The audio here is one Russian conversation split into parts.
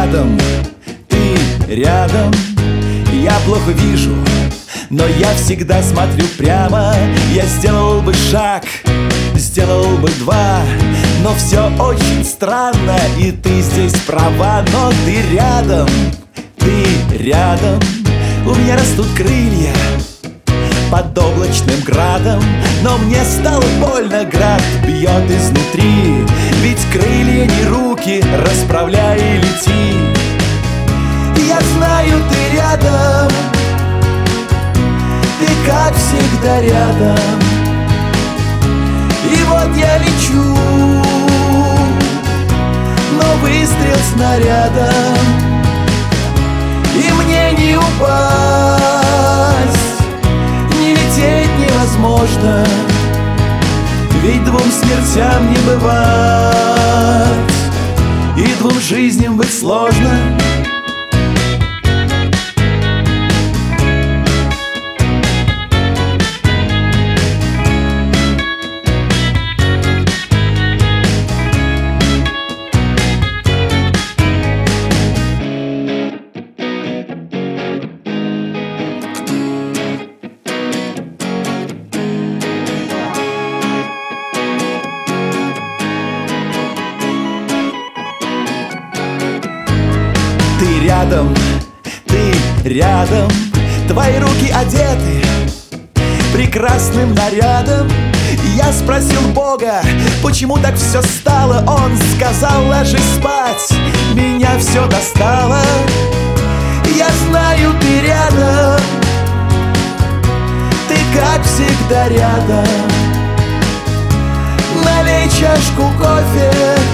рядом, ты рядом. Я плохо вижу, но я всегда смотрю прямо. Я сделал бы шаг, сделал бы два, но все очень странно, и ты здесь права. Но ты рядом, у меня растут крылья под облачным градом. Но мне стало больно, град бьет изнутри. Ведь крылья не руки, расправляй и лети. Я знаю, ты рядом, ты как всегда рядом. И вот я лечу, но выстрел снарядом, и мне не упасть, не лететь невозможно. Ведь двум смертям не бывать, и двум жизням быть сложно. Ты рядом, твои руки одеты прекрасным нарядом. Я спросил Бога, почему так все стало. Он сказал: ложись спать, меня все достало. Я знаю, ты рядом, ты как всегда рядом. Налей чашку кофе,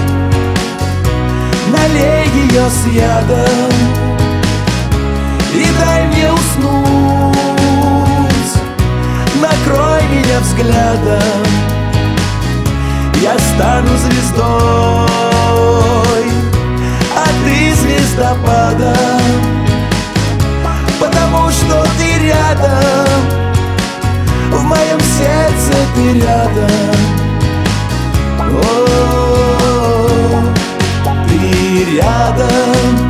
налей ее с ядом, и дай мне уснуть, накрой меня взглядом. Я стану звездой, а ты звездопадом, потому что ты рядом, в моем сердце ты рядом. О, ты рядом.